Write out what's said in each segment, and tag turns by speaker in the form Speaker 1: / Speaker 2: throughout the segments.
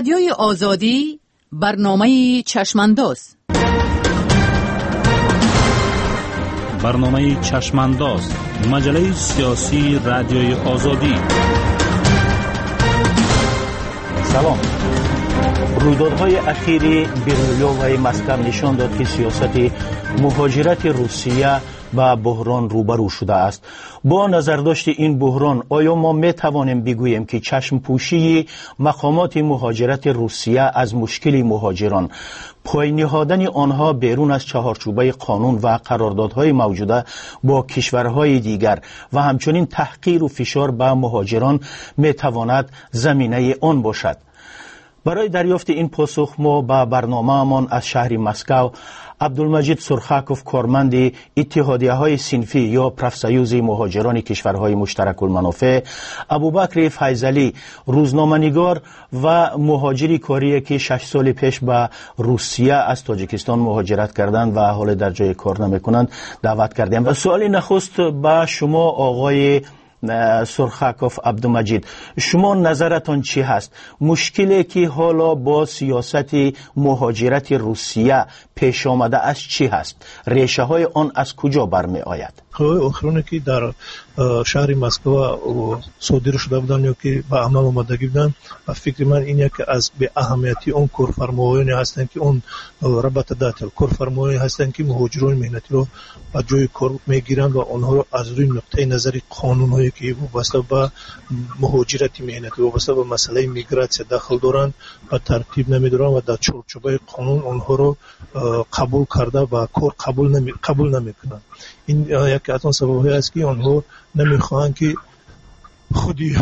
Speaker 1: رادیوی آزادی برنامه چشمانداز.
Speaker 2: برنامه چشمانداز، مجله سیاسی رادیوی آزادی.
Speaker 3: سلام. رویدادهای اخیری بیرولوف مسکو نشان داد که سیاست مهاجرت روسیه با بحران روبرو شده است. با نظرداشت این بحران آیا ما می توانیم بگوییم که چشم پوشی مقامات مهاجرت روسیه از مشکل مهاجران، پای نهادن آنها بیرون از چهارچوبه قانون و قراردادهای موجوده با کشورهای دیگر و همچنین تحقیر و فشار به مهاجران می تواند زمینه آن باشد؟ برای دریافت این پاسخ ما با برنامه‌مان از شهر مسکو عبدالمجید سرخاکوف، کارمند اتحادیه‌های صنفی یا پرافسایوز مهاجران کشورهای مشترک المنافع، ابوبکر فیضلی، روزنامه‌نگار و مهاجری کاری که 6 سال پیش به روسیه از تاجیکستان مهاجرت کردند و حال در جای کار نمی‌کنند، دعوت کردیم. سوال نخست به شما آقای سرخاکوف عبدالمجید، شما نظرتان چی هست؟ مشکلی که حالا با سیاست مهاجرت روسیه پیش آمده است چی هست؟ ریشه های آن از کجا برمی آید؟
Speaker 4: اخرونه که در شهر مسکو صادر شده بودن یا که به عمل آمدگی بودن، فکر من اینه که از به اهمیتی اون کارفرمایانی هستن که اون ربط داتل کارفرمایانی هستن که مهاجران مهنتی رو به جای کار میگیرن و اونها رو از روی نقطه نظر قانونی که وابسته به مهاجرت مهنتی وابسته به مسئله میگراسیون داخل دارن و ترتیب نمیدارن و در چارچوبه قانون اونها رو قبول کرده و کار قبول نمیکنن. این یکی از اون سبب‌های است که آنها نمیخواهند که خودی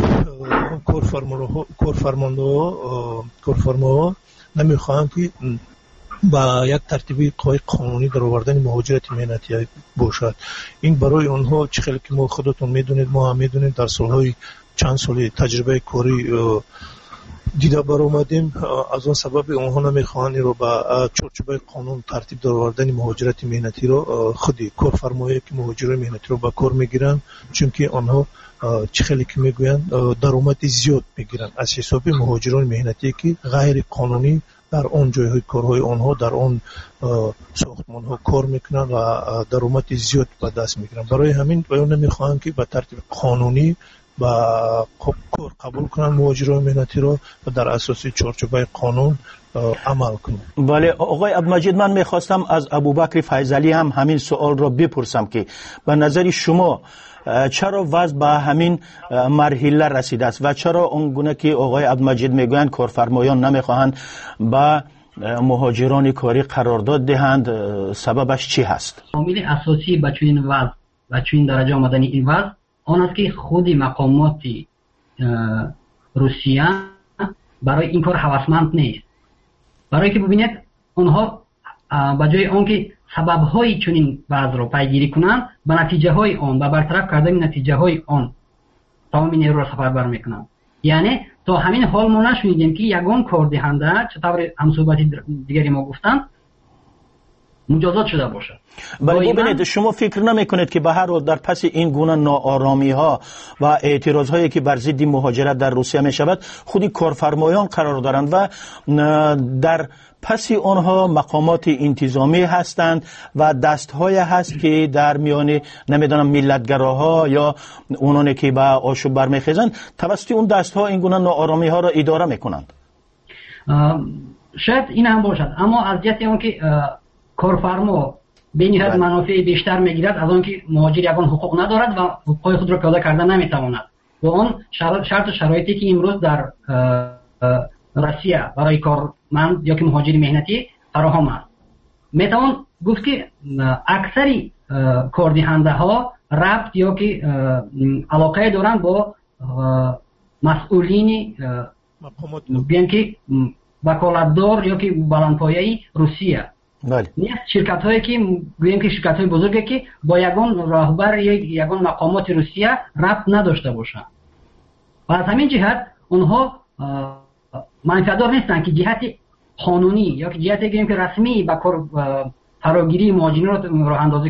Speaker 4: کارفرما نمیخواهند که با یک ترتیب قانونی در آوردن مهاجرت مهنتی باشد. این برای آنها چه خیلی که ما خودتون میدونید، ما هم میدونید، در سالهای چند سالی تجربه کاری دیده برآمدیم. از اون سبب اونها نمیخوان رو با چارچوبه قانون ترتیب در آوردن مهاجرت مهنتی رو خودی کارفرمایی که مهاجران مهنتی رو با کار میگیرن، چون که آنها چه خیلی که میگوین درآمد زیاد میگیرن از حساب مهاجران مهنتی که غیر قانونی در اون جایهای کارهای آنها در اون ساختمان ها کار میکنن و درآمد زیاد به دست میگیرن. برای همین بیان نمیخوان که به ترتیب قانونی با کار قبول کنن مهاجران مهنتی رو و در اساس چارچوبه قانون عمل کنن.
Speaker 3: بله آقای عبدالمجید، من میخواستم از ابوبکر فیضلی هم همین سوال رو بپرسم که به نظر شما چرا وضع به همین مرحله رسیده است و چرا اونگونه که آقای عبدالمجید میگویند کارفرمایان نمیخواهند با مهاجران کاری قرارداد دهند، سببش چی هست؟
Speaker 5: عامل اساسی به چنین وضع و چنین درجه آمدن این وضع آن است که خود مقامات روسیه برای این کار هوسمند نیست. برای که ببینید اونها به جای آنکه سبب‌های چنین وضع را پیگیری کنند، به نتیجه‌های آن و برطرف کردن نتیجه‌های آن تمام نیرو را سفربر می‌کنند. یعنی تا همین حال ما نشنیدیم که یگان کار دهنده چطور همصحبتی دیگری ما گفتند مجازات شده باشد.
Speaker 3: ولی ببینید، شما فکر نمی‌کنید که به هر حال در پس این گونه ناآرامی‌ها و اعتراض‌هایی که بر ضد مهاجرت در روسیه می‌شود خودی کارفرمایان قرار دارند و در پس آنها مقامات انتظامی هستند و دست‌های هست که در میان نمیدونم ملتگراها یا اونانی که به آشوب برمیخیزند توسط اون دست‌ها این گونه ناآرامی‌ها را اداره می‌کنند؟
Speaker 5: شاید این هم باشد، اما از جهت اون که کارفرما به نهایت منافع بیشتر میگیرد از آن که مهاجر یگان حقوق ندارد و حقوق خود را پیاده کردن نمیتواند و آن شرط و شرایطی که امروز در روسیه برای کارمند یا که مهاجر مهنتی فراهم است. میتوان گفت که اکثری کاردهنده ها ربط یا که علاقه دارند با مسئولین بیان که وکالتدار یا که بلندپایه روسیه.
Speaker 3: بله.
Speaker 5: نیست شرکت هایی که گوییم که شرکت های بزرگی که با یگان راهبر یا یگان مقامات روسیه ربط نداشته باشند و از همین جهت اونها منفعتدار نیستن که جهت قانونی یا که جهت گوییم که رسمی با کار فراگیری مهاجرین را راه اندازی کنند.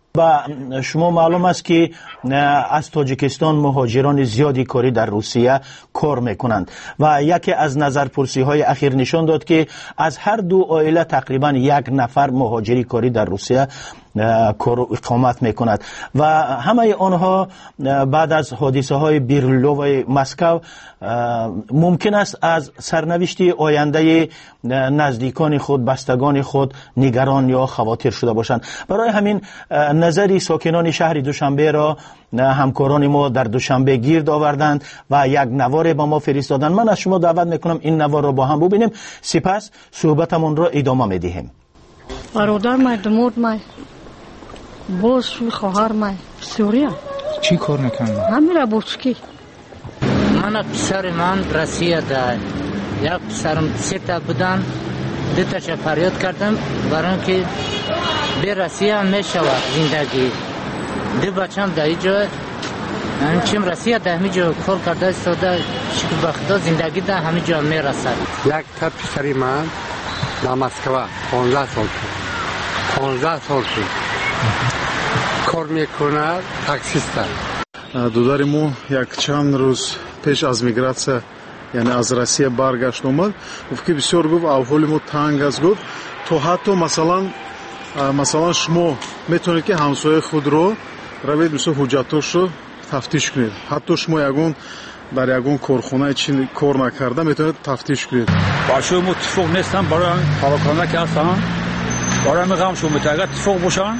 Speaker 3: و شما معلوم است که از تاجیکستان مهاجران زیادی کاری در روسیه کار میکنند و یکی از نظرپرسی های اخیر نشان داد که از هر دو عائله تقریبا یک نفر مهاجری کاری در روسیه کار اقامت میکند و همه آنها بعد از حادثه های بیرلو و مسکو ممکن است از سرنوشت آینده نزدیکان خود، بستگان خود نگران یا خواطر شده باشند. برای همین نظری ساکنان شهر دوشنبه را همکاران ما در دوشنبه گرد آوردند و یک نوار با ما فرستادند. من از شما دعوت میکنم این نوار را با هم ببینیم، سپس صحبتمون را ادامه میدهیم.
Speaker 6: برادر من دمود من باز شوی خواهر من سوریه
Speaker 7: چی کار میکنم؟
Speaker 6: همین را بوچکی
Speaker 8: من پسر من رسیه ده یک پسرم سه تا بودن دو تاش فریاد کردم برای اینکه به رسیه میشود زندگی دو بچم در اینجا چیم رسیه ده همینجا کار کرده استاده شکل بخدا زندگی ده همینجا میرسد.
Speaker 9: یک تا پسری من در مسکو 15 سال شد 15 سال شد کار میکنه تاکسیست.
Speaker 10: دودار مو یک چند روز پیش از میگراتسیا یعنی از روسیه برگشت اومد گفت که بسیار گفت احوال ما تنگ است. گفت تو حتی مثلا شما میتونید که همسایه خود رو روید مثلا حجتاش رو تفتیش کنید، حتی شما یگون در یگون کارخانه چی کار نکرده میتونید تفتیش کنید.
Speaker 11: باشه متفق نیستم برای پراکنده که هستن برای میگم شما میتونید اتفاق باشن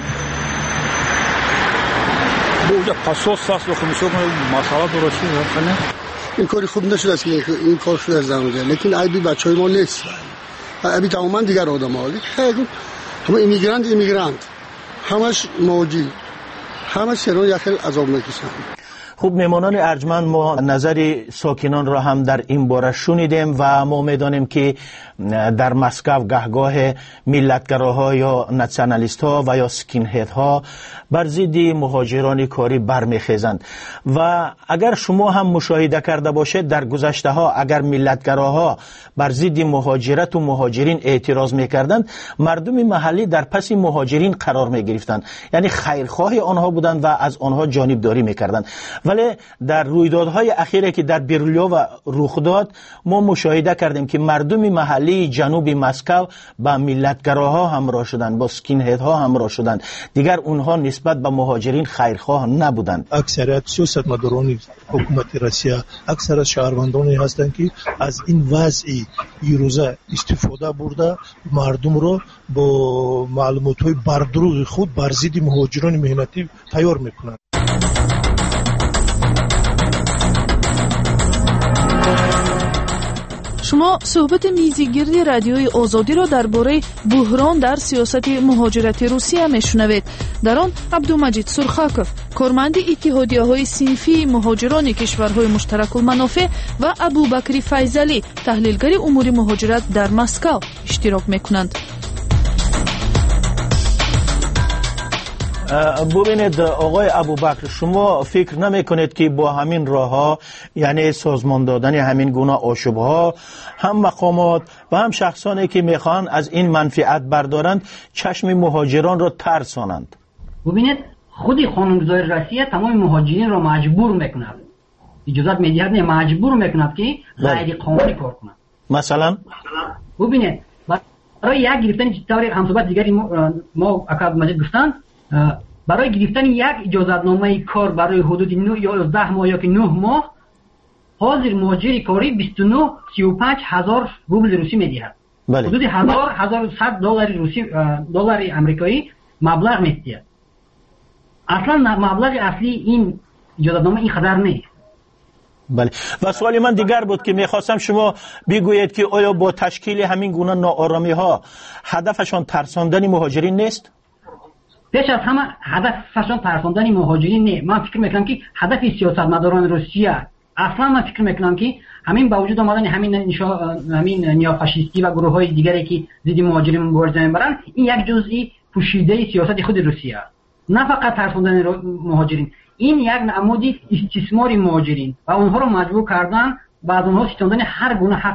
Speaker 11: بوده پاسوس فاس و خمیسو مسئله درستی کنه.
Speaker 12: این کاری خوب نشده است که این کار شده از زمانه، لیکن عیبی بچهای ما نیست، عیبی تماما دیگر آدم ها. همه ایمیگرانت همش موجی همه سرون یخل عذاب میکشن.
Speaker 3: خوب میمانان ارجمند، ما نظر ساکنان را هم در این باره شنیدیم و ما میدانیم که در مسکو گهگاه ملتگراها یا ناسیونالیست ها و یا سکین هید ها بر ضد مهاجران کاری برمیخیزند و اگر شما هم مشاهده کرده باشید در گذشته ها اگر ملتگراها بر ضد مهاجرت و مهاجرین اعتراض میکردند مردم محلی در پس مهاجرین قرار میگرفتند، یعنی خیرخواه آنها بودند و از آنها جانبداری میکردند. ولی در رویدادهای اخیری که در بیرلو رخ داد ما مشاهده کردیم که مردم محلی جنوب مسکو با ملتگراها همراه شدند، با سکین هید ها همراه شدند، دیگر اونها نسبت به مهاجرین خیرخواه نبودند.
Speaker 4: اکثریت سیاستمداران حکومت روسیه اکثر شهروندانی هستند که از این وضع روزه استفاده برده مردم رو با معلومات‌های بردروغ خود بر ضد مهاجران مهنتی تیار میکنند.
Speaker 13: شما صحبت میزگرد رادیوی آزادی را درباره بحران در سیاست مهاجرت روسیه میشنوید. در آن عبدالمجید سرخاکوف، کارمند اتحادیه‌های صنفی مهاجران کشورهای مشترک المنافع و ابوبکر فیضلی، تحلیلگر امور مهاجرت در مسکو اشتراک میکنند.
Speaker 3: ببینید آقای ابوبکر، شما فکر نمی کنید که با همین راه ها یعنی سازمان دادن همین گونه آشوبها هم مقامات و هم شخصانی که میخوان از این منفعت بردارند چشم مهاجران را ترسانند؟
Speaker 5: ببینید خود قانونگذاری روسیه تمام مهاجرین را مجبور میکند، اجازت میدهد نه مجبور میکند که غیر قانونی کار کنند.
Speaker 3: مثلا
Speaker 5: ببینید برای یک گرفتن طور همصحبت دیگری ما اکاد مجید گفتند برای گرفتن یک اجازتنامه کار برای حدود 9 یا 10 ماه یا که 9 ماه حاضر مهاجر کاری 29 35 هزار روبل روسی میدهد.
Speaker 3: بله.
Speaker 5: حدود 1100 دلار روسی دلار آمریکایی مبلغ میدهد. اصلا مبلغ اصلی این اجازتنامه این قدر نیست.
Speaker 3: بله. و سوال من دیگر بود که میخواستم شما بگویید که آیا با تشکیل همین گونه ناآرامی ها هدفشان ترساندن مهاجرین نیست؟
Speaker 5: پیش از همه هدفشان ترساندن مهاجرین نه. من فکر میکنم که هدف سیاستمداران روسیه اصلا من فکر میکنم که همین با وجود آمدن همین نیافاشیستی و گروه های دیگری که ضد مهاجرین مبارزه میبرند این یک جزئی پوشیده سیاست خود روسیه است. نه فقط ترساندن مهاجرین، این یک نمودی استثمار مهاجرین و اونها رو مجبور کردن و از اونها ستاندن هر گونه حق است.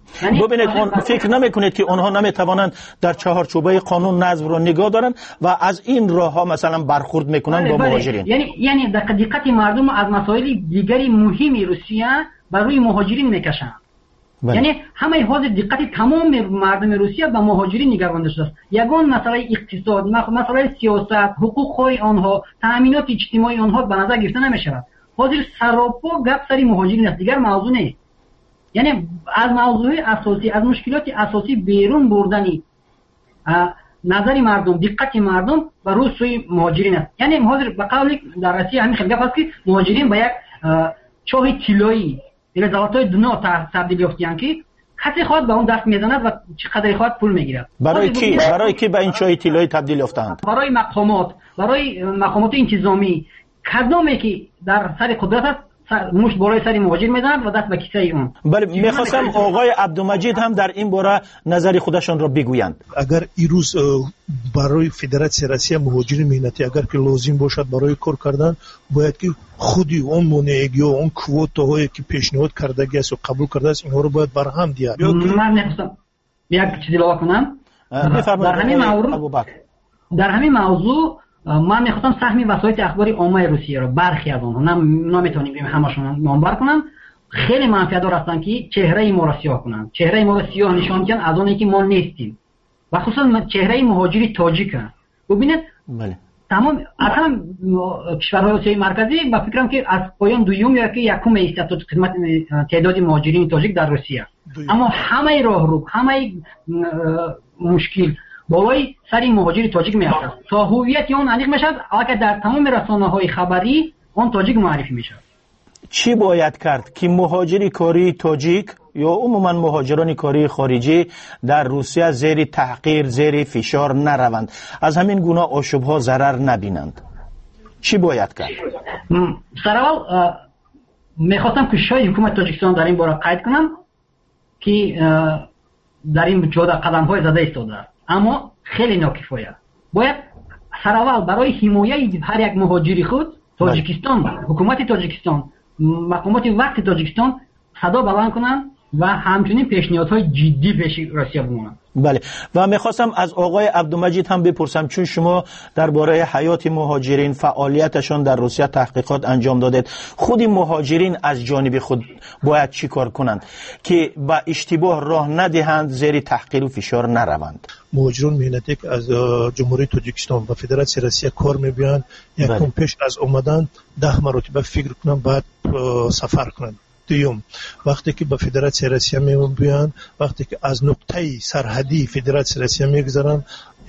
Speaker 3: ببینید فکر نمیکنید که اونها نمیتوانند در چهارچوبه قانون نظم رو نگاه دارن و از این راه ها مثلا برخورد میکنن با مهاجرین؟
Speaker 5: یعنی دقت مردم از مسائل دیگری مهمی روسیه بر روی مهاجرین میکشن. یعنی همه حاضر دقت تمام مردم روسیه به مهاجرین نگرانده شده است. یگان مسئله اقتصاد، مسئله سیاست، حقوق آنها، تامینات اجتماعی آنها به نظر گرفته نمیشود. حاضر سراپا گپ سری مهاجرین است، دیگر موضوع نیست. یعنی از موضوع اساسی، از مشکلات اساسی بیرون بردنی نظر مردم، دقت مردم بر روی سوی مهاجرین است. یعنی حاضر به قول در روسیه همین خیلی گپ است که مهاجرین به یک چاه طلایی دیگه زواتای دنیا تبدیل یافتن که کسی خواهد به اون دست میزند و چقدر خواهد پول میگیرد.
Speaker 3: برای کی به این چاه طلایی تبدیل یافتند؟
Speaker 5: برای مقامات انتظامی کدومی که در سر قدرت است مشت بالای سری مهاجر میزنند و دست به کیسه اون.
Speaker 3: بله، میخواستم آقای عبدالمجید هم در این باره نظری خودشان را بگویند.
Speaker 4: اگر ایروز برای فدراسیون روسیه مهاجرین مهنتی اگر که لازم باشد برای کار کردن، باید که خودی اون مونیگی و اون کوتاهایی که پیشنهاد کردگی است و قبول کرده است اینها رو باید برهم دید.
Speaker 5: من نخواستم یک چیزی اضافه کنم. در همین موضوع من میخواستم سهم وسایل اخباری عامه روسیه رو برخی از اونها نمیتونیم همشون نامبر کنم، خیلی منفعت‌دار هستن که چهره ما رو سیاه کنن، چهره ما رو سیاه نشان کنن از اونایی که ما نیستیم و خصوصا چهره مهاجری تاجیک. ببینید تمام اصلا کشورهای آسیای مرکزی با فکرم که از پایان دوم یا که یکم ایستاد خدمت تعداد مهاجرین تاجیک در روسیه، اما همه راهرو، همه مشکل بالای سری مهاجری تاجیک میاد تا هویت اون انیق میشد. اگر در تمام رسانه‌های خبری اون تاجیک معرفی میشد.
Speaker 3: چی باید کرد که مهاجری کاری تاجیک یا عموما مهاجران کاری خارجی در روسیه زیر تحقیر، زیر فشار نروند، از همین گونه آشوب‌ها ضرر نبینند؟ چی باید کرد؟
Speaker 5: سراول میخواستم که شاید حکومت تاجیکستان در این باره قید کنم که در این جهت قدم‌های زده ایستاده است، اما خیلی ناکفایه. باید سراول برای حمایت هر یک مهاجری خود تاجیکستان، حکومت تاجیکستان، مقامات وقت تاجیکستان صدا بلند کنن و همچنین پیشنهادهای جدی پیش روسیه بمونن.
Speaker 3: بله، و میخواستم از آقای عبدالمجید هم بپرسم، چون شما درباره حیات مهاجرین، فعالیتشان در روسیه تحقیقات انجام دادید، خود مهاجرین از جانب خود باید چی کار کنند که با اشتباه راه ندهند، زیر تحقیر و فشار نروند؟
Speaker 4: مهاجران مهنتی که از جمهوری تاجیکستان و فدراسیون روسیه کار میبینند، یکم پیش از اومدن 10 مرتبه فکر کنن بعد سفر کنن. دوم، وقتی که به فدراسیون روسیه میان، وقتی که از نقطه سرحدی فدراسیون روسیه میگذرن،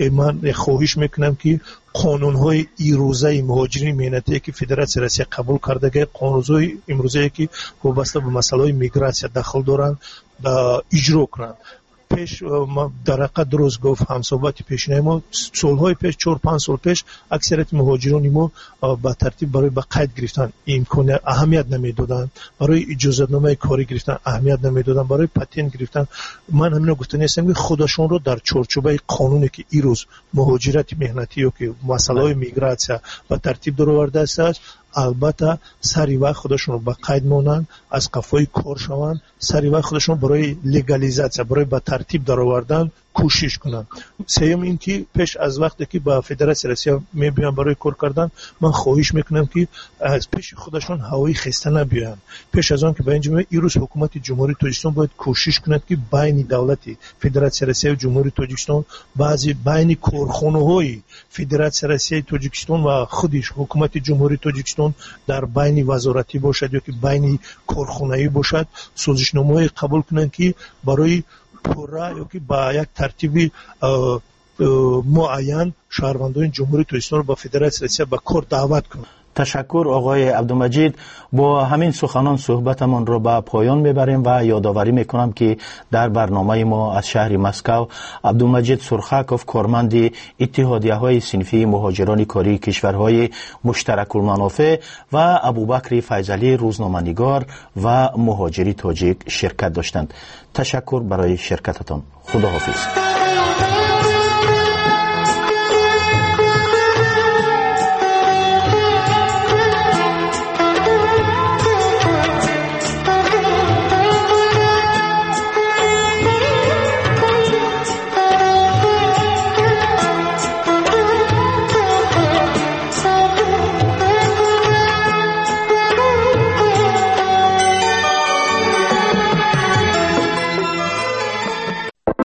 Speaker 4: من خواهش میکنم که قانون‌های ایروزه مهاجرین مهنتی که فدراسیون روسیه قبول کرده، قانون‌های امروزه که وابسته به مسائل میگراسیون دخل دارن اجرا کنن. پیش در حقیقت درست گفت همصحبت پیشینه ما، سالهای پیش 4-5 سال پیش اکثریت مهاجران ما با ترتیب برای به قید گرفتن امکان اهمیت نمیدادن، برای اجازه‌نامه کاری گرفتن اهمیت نمیدادن، برای پاتنت گرفتن. من همین گفتنی هستم که خودشون رو در چارچوبه قانونی که ایروز مهاجرت مهنتی و که مسائل میگراسیون به ترتیب درآورده است، البته سری وقت خودشون رو به قید مونن، از قفای کار شوند، سری وقت خودشون برای لگالیزاسیون، برای به ترتیب درآوردن کوشش کنن. سوم این که پیش از وقتی که با فدراسیون روسیه میبینن برای کار کردن، من خواهش میکنم که از پیش خودشون هوایی خسته نبیان. پیش از آن که به این جمله ایروز حکومت جمهوری تاجیکستان باید کوشش کند که بین دولت فدراسیون روسیه و جمهوری تاجیکستان، بعضی بین کارخانه‌های فدراسیون روسیه تاجیکستان و خودش حکومت جمهوری تاجیکستان در بین وزارتی باشد یا که بین کارخانه‌ای باشد، سازشنامه‌ای قبول کنند که برای پورا یا که با یک ترتیبی معین شهروندان جمهوری تاجیکستان رو با فدراسیون روسیه به کار دعوت کنند.
Speaker 3: تشکر آقای عبدالمجید. با همین سخنان صحبتمان را به پایان میبریم و یادآوری میکنم که در برنامه ما از شهر مسکو عبدالمجید سرخاکوف، کارمند اتحادیه‌های صنفی مهاجران کاری کشورهای مشترک المنافع، و ابوبکر فیضعلی، روزنامه‌نگار و مهاجری تاجیک شرکت داشتند. تشکر برای شرکتتان. خداحافظ.